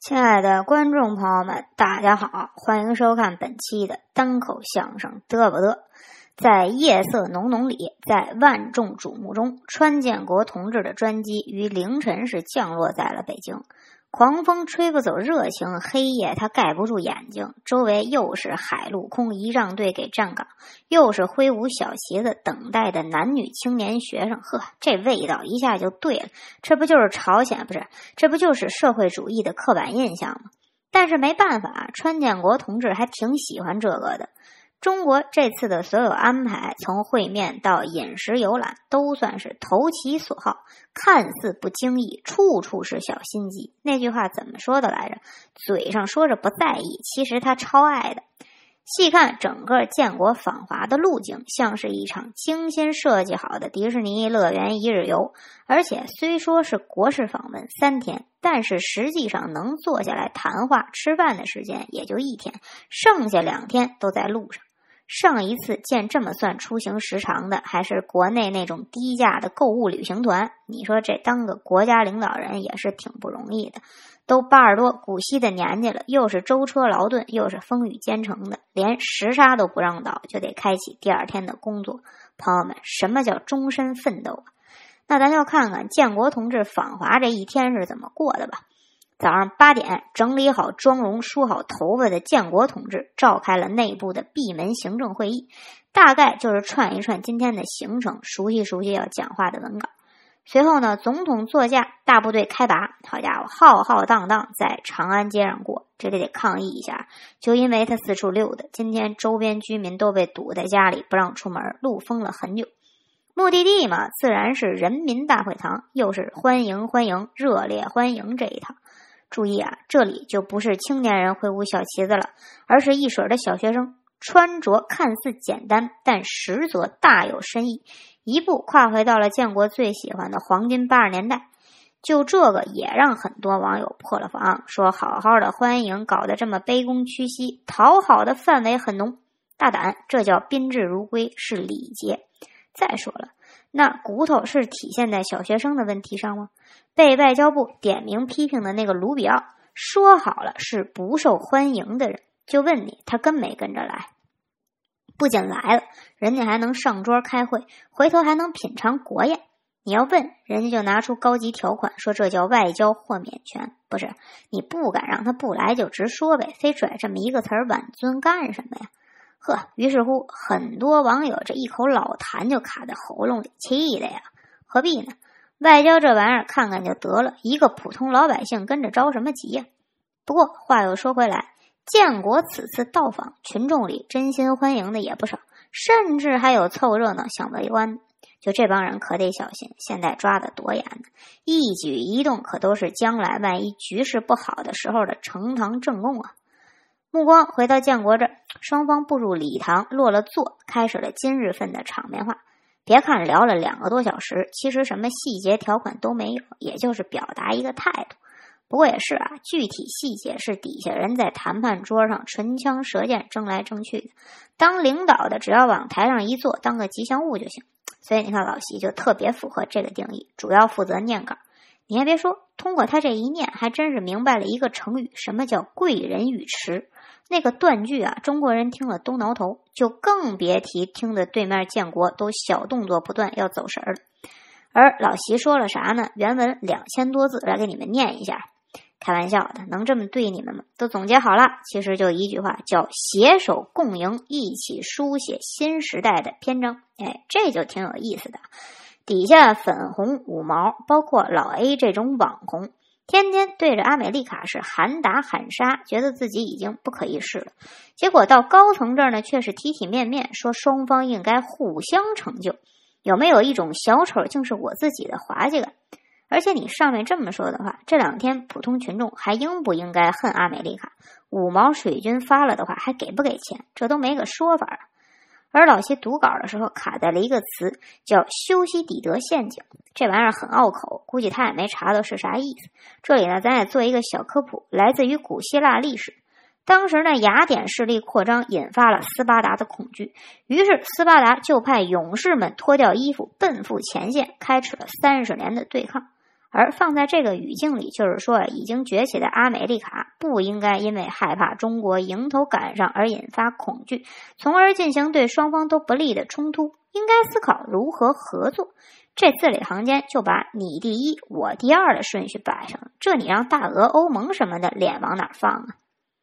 亲爱的观众朋友们，大家好，欢迎收看本期的单口相声嘚不嘚。在夜色浓浓里，在万众瞩目中，川建国同志的专机于凌晨是降落在了北京。狂风吹不走热情，黑夜它盖不住眼睛，周围又是海陆空仪仗队给站岗，又是挥舞小旗子等待的男女青年学生。呵，这味道一下就对了，这不就是朝鲜，不是，这不就是社会主义的刻板印象吗？但是没办法，川建国同志还挺喜欢这个的。中国这次的所有安排，从会面到饮食游览，都算是投其所好，看似不经意，处处是小心机。那句话怎么说的来着？嘴上说着不在意，其实他超爱的。细看整个建国访华的路径，像是一场精心设计好的迪士尼乐园一日游，而且虽说是国事访问3天，但是实际上能坐下来谈话吃饭的时间也就1天，剩下2天都在路上。上一次见这么算出行时长的，还是国内那种低价的购物旅行团。你说这当个国家领导人也是挺不容易的，都80多古稀的年纪了，又是舟车劳顿，又是风雨兼程的，连时差都不让倒，就得开启第2天的工作。朋友们，什么叫终身奋斗啊？那咱就看看建国同志访华这1天是怎么过的吧。早上8点，整理好妆容梳好头发的建国同志召开了内部的闭门行政会议，大概就是串一串今天的行程，熟悉熟悉要讲话的文稿。随后呢，总统座驾，大部队开拔，好家伙，浩浩荡荡在长安街上过，这得抗议一下，就因为他四处溜达，今天周边居民都被堵在家里不让出门，路封了很久。目的地嘛，自然是人民大会堂，又是欢迎欢迎，热烈欢迎这一套。注意啊，这里就不是青年人挥舞小旗子了，而是一水的小学生，穿着看似简单，但实则大有深意，一步跨回到了建国最喜欢的黄金80年代。就这个也让很多网友破了防，说好好的欢迎搞得这么卑躬屈膝，讨好的范围很浓，大胆，这叫宾至如归，是礼节。再说了，那骨头是体现在小学生的问题上吗？被外交部点名批评的那个卢比奥，说好了是不受欢迎的人，就问你，他跟没跟着来？不仅来了，人家还能上桌开会，回头还能品尝国宴。你要问，人家就拿出高级条款，说这叫外交豁免权。不是，你不敢让他不来就直说呗，非拽这么一个词儿挽尊干什么呀？呵，于是乎很多网友这一口老痰就卡在喉咙里，气的呀，何必呢？外交这玩意儿看看就得了，一个普通老百姓跟着着什么急呀？不过话又说回来，建国此次到访，群众里真心欢迎的也不少，甚至还有凑热闹想围观。就这帮人可得小心，现在抓得多严呢，一举一动可都是将来万一局势不好的时候的呈堂证供啊。目光回到建国这，双方步入礼堂，落了座，开始了今日份的场面话。别看聊了2个多小时，其实什么细节条款都没有，也就是表达一个态度。不过也是啊，具体细节是底下人在谈判桌上唇枪舌剑争来争去的，当领导的只要往台上一坐，当个吉祥物就行。所以你看老习就特别符合这个定义，主要负责念稿。你还别说，通过他这一念，还真是明白了一个成语，什么叫贵人语迟。那个断句啊，中国人听了都挠头，就更别提听得对面建国都小动作不断要走神了。而老习说了啥呢？原文2000多字，来给你们念一下。开玩笑的，能这么对你们吗？都总结好了，其实就一句话，叫携手共赢，一起书写新时代的篇章。这就挺有意思的。底下粉红五毛，包括老 A 这种网红，天天对着阿美丽卡是喊打喊杀，觉得自己已经不可一世了。结果到高层这儿呢，却是体体面面说双方应该互相成就。有没有一种小丑竟是我自己的滑稽感？而且你上面这么说的话，这2天普通群众还应不应该恨阿美丽卡？5毛水军发了的话，还给不给钱？这都没个说法啊。而老习读稿的时候卡在了一个词，叫修昔底德陷阱。这玩意儿很拗口，估计他也没查到是啥意思。这里呢，咱也做一个小科普，来自于古希腊历史。当时呢，雅典势力扩张引发了斯巴达的恐惧，于是斯巴达就派勇士们脱掉衣服奔赴前线，开始了30年的对抗。 而放在这个语境里，就是说已经崛起的阿美利卡不应该因为害怕中国迎头赶上而引发恐惧，从而进行对双方都不利的冲突，应该思考如何合作。这字里行间就把你第一我第二的顺序摆上了，这你让大俄、欧盟什么的脸往哪放啊？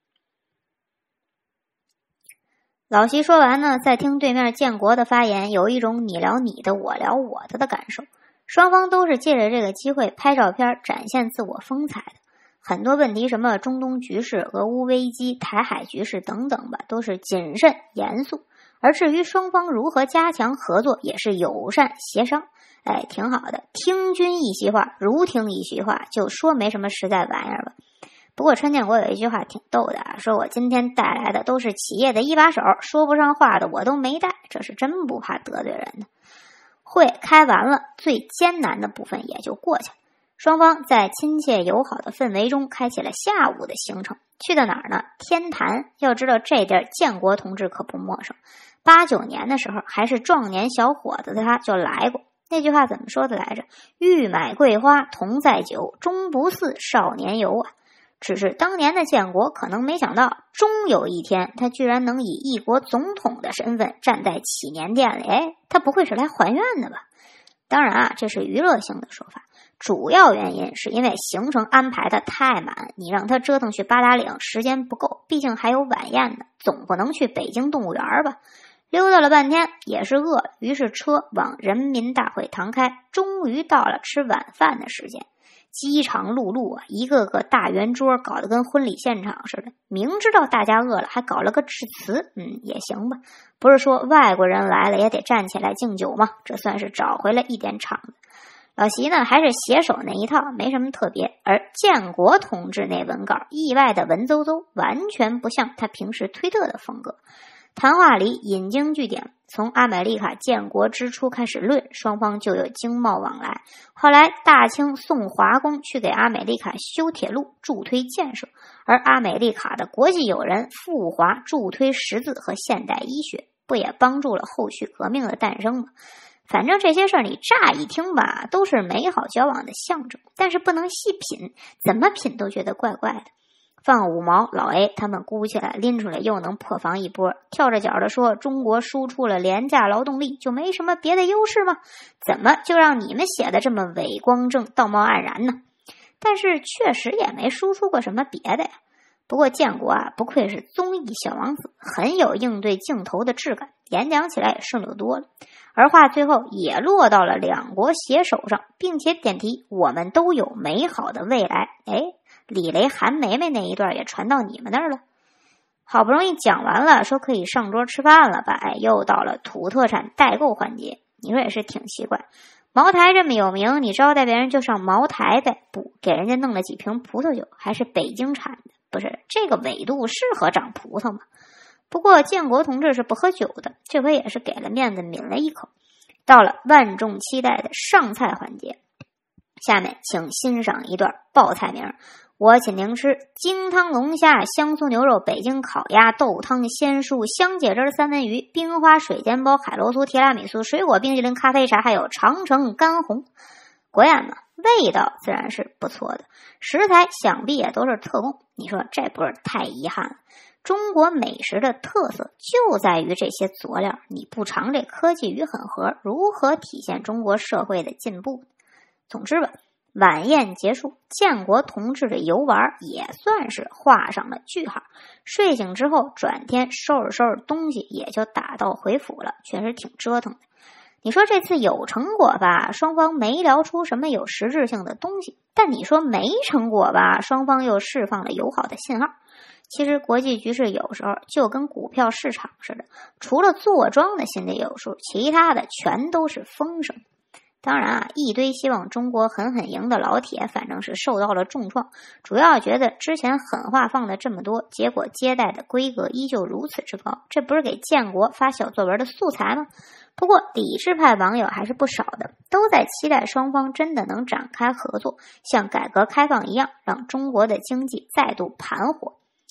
老习说完呢，在听对面建国的发言，有一种你聊你的我聊我的感受。双方都是借着这个机会拍照片展现自我风采的，很多问题什么中东局势、俄乌危机、台海局势等等吧，都是谨慎严肃，而至于双方如何加强合作，也是友善协商。挺好的，听君一席话，如听一席话，就说没什么实在玩意儿吧。不过陈建国有一句话挺逗的啊，说我今天带来的都是企业的一把手，说不上话的我都没带，这是真不怕得罪人的。会开完了，最艰难的部分也就过去了。双方在亲切友好的氛围中开启了下午的行程，去到哪儿呢？天坛。要知道这地儿建国同志可不陌生，89年的时候还是壮年小伙子的他就来过。那句话怎么说的来着？欲买桂花同载酒，终不似少年游啊。只是当年的建国可能没想到，终有一天他居然能以一国总统的身份站在祈年殿里。他不会是来还愿的吧？当然啊，这是娱乐性的说法，主要原因是因为行程安排的太满，你让他折腾去八达岭时间不够，毕竟还有晚宴呢，总不能去北京动物园吧。溜达了半天也是饿了，于是车往人民大会堂开，终于到了吃晚饭的时间。饥肠辘辘啊，一个个大圆桌搞得跟婚礼现场似的，明知道大家饿了还搞了个致辞，也行吧，不是说外国人来了也得站起来敬酒吗？这算是找回了一点场子。老习呢还是写手那一套，没什么特别，而建国同志那文稿意外的文绉绉，完全不像他平时推特的风格。谈话里引经据典，从阿美利卡建国之初开始论，双方就有经贸往来。后来大清送华工去给阿美利卡修铁路，助推建设，而阿美利卡的国际友人赴华助推识字和现代医学，不也帮助了后续革命的诞生吗？反正这些事儿你乍一听吧，都是美好交往的象征，但是不能细品，怎么品都觉得怪怪的。放五毛老 A 他们估起来拎出来又能破防一波，跳着脚的说中国输出了廉价劳动力，就没什么别的优势吗？怎么就让你们写的这么伟光正道貌岸然呢？但是确实也没输出过什么别的呀。不过建国啊，不愧是综艺小王子，很有应对镜头的质感，演讲起来也顺溜多了。而话最后也落到了两国携手上，并且点题我们都有美好的未来。李雷韩梅梅那一段也传到你们那儿了。好不容易讲完了，说可以上桌吃饭了吧？又到了土特产代购环节。你说也是挺奇怪，茅台这么有名，你招待别人就上茅台呗，不给人家弄了几瓶葡萄酒，还是北京产的，不是这个纬度适合长葡萄吗？不过建国同志是不喝酒的，这回也是给了面子抿了一口。到了万众期待的上菜环节，下面请欣赏一段报菜名。我请您吃京汤龙虾、香酥牛肉、北京烤鸭、豆汤鲜蔬、香芥汁三文鱼、冰花水煎包、海螺酥、提拉米苏、水果冰淇淋、咖啡茶，还有长城干红。国宴嘛，味道自然是不错的，食材想必也都是特供。你说这不是太遗憾了？中国美食的特色就在于这些佐料，你不尝这科技与狠活，如何体现中国社会的进步？总之吧，晚宴结束，建国同志的游玩也算是画上了句号。睡醒之后，转天收拾收拾东西，也就打道回府了，确实挺折腾的。你说这次有成果吧，双方没聊出什么有实质性的东西，但你说没成果吧，双方又释放了友好的信号。其实国际局势有时候就跟股票市场似的，除了坐庄的心里有数，其他的全都是风声。当然啊，一堆希望中国狠狠赢的老铁反正是受到了重创，主要觉得之前狠话放了这么多，结果接待的规格依旧如此之高，这不是给建国发小作文的素材吗？不过抵制派网友还是不少的，都在期待双方真的能展开合作，像改革开放一样，让中国的经济再度盘活。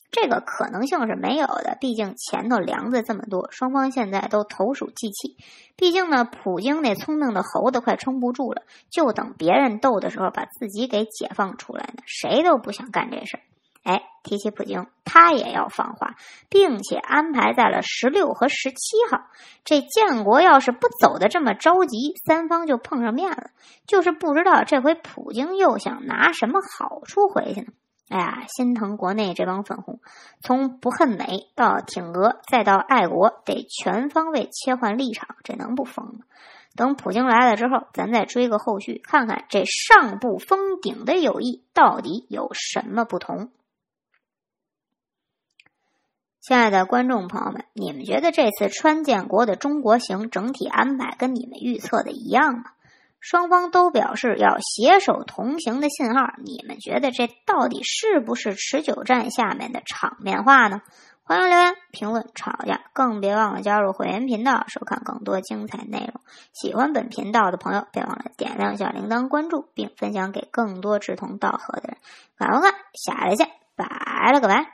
这个可能性是没有的，毕竟前头梁子这么多，双方现在都投鼠忌器。毕竟呢，普京那聪明的猴子快撑不住了，就等别人斗的时候把自己给解放出来呢，谁都不想干这事儿。哎，提起普京，他也要放话，并且安排在了16和17号。这建国要是不走的这么着急，三方就碰上面了。就是不知道这回普京又想拿什么好处回去呢？哎呀，心疼国内这帮粉红，从不恨美到挺俄，再到爱国，得全方位切换立场，这能不疯吗？等普京来了之后，咱再追个后续，看看这上不封顶的友谊到底有什么不同。亲爱的观众朋友们，你们觉得这次川建国的中国行整体安排跟你们预测的一样吗？双方都表示要携手同行的信号，你们觉得这到底是不是持久战下面的场面话呢？欢迎留言评论吵架，更别忘了加入会员频道收看更多精彩内容。喜欢本频道的朋友别忘了点亮小铃铛关注，并分享给更多志同道合的人。感恩看，下来见，拜了个拜。